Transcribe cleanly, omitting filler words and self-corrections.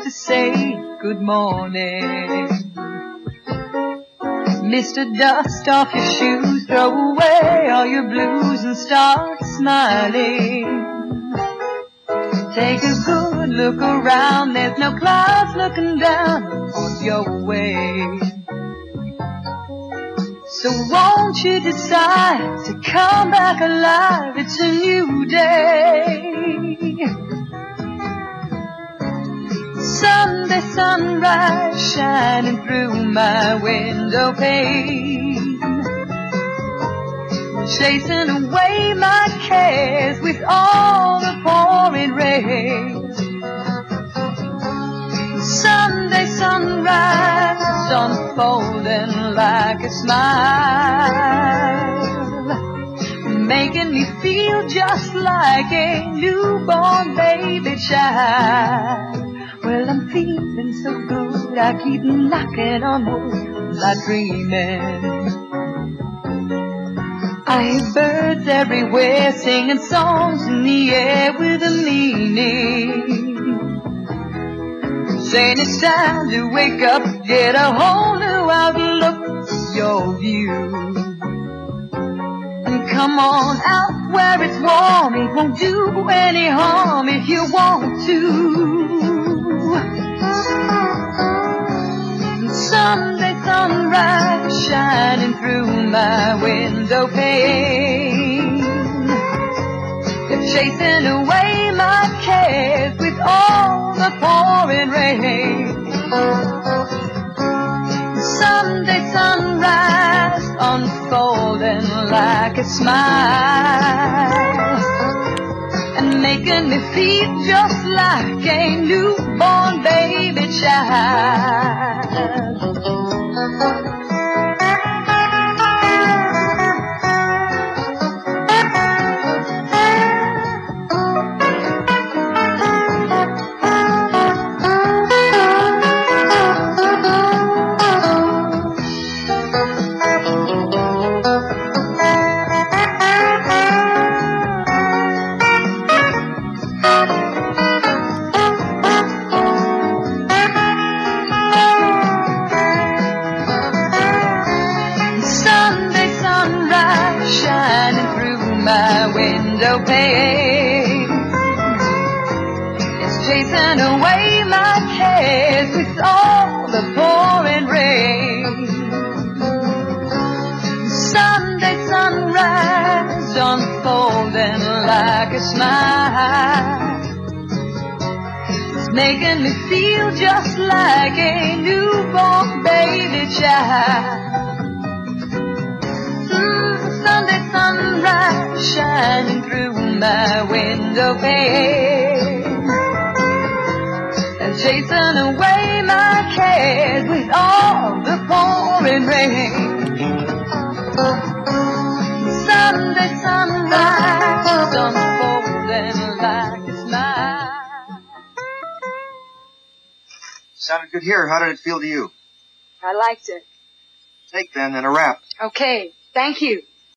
to say good morning. Mr. Dust off your shoes, throw away all your blues and start smiling. Take a good look around, there's no clouds looking down on your way. So won't you decide to come back alive, it's a new day. Sunday sunrise shining through my window pane, chasing away my cares with all the pouring rain. Sunday sunrise unfolding like a smile, making me feel just like a newborn baby child. Well, I'm feeling so good, I keep knocking on wood like dreaming. I hear birds everywhere singing songs in the air with a meaning, saying it's time to wake up, get a whole new outlook for your view. And come on out where it's warm, it won't do any harm if you want to. Sunday sunrise shining through my window pane, chasing away my cares with all the pouring rain. Sunday sunrise unfolding like a smile, and making me feel just like a newborn baby child. My window pane, it's chasing away my cares with all the pouring rain. Sunday sunrise unfolding like a smile, it's making me feel just like a newborn baby child. Sunday sunrise shining through my window pane, and chasing away my cares with all the pouring rain. Sunday sunrise unfolding like a smile. Sounded good here. How did it feel to you? I liked it. Take then and a wrap. Okay, thank you.